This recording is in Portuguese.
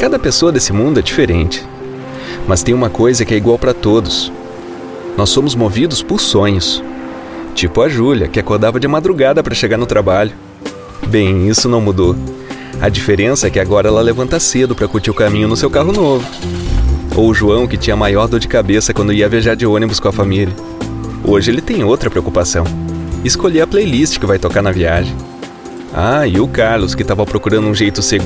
Cada pessoa desse mundo é diferente. Mas tem uma coisa que é igual para todos. Nós somos movidos por sonhos. Tipo a Júlia, que acordava de madrugada para chegar no trabalho. Bem, isso não mudou. A diferença é que agora ela levanta cedo para curtir o caminho no seu carro novo. Ou o João, que tinha maior dor de cabeça quando ia viajar de ônibus com a família. Hoje ele tem outra preocupação: escolher a playlist que vai tocar na viagem. Ah, e o Carlos, que estava procurando um jeito seguro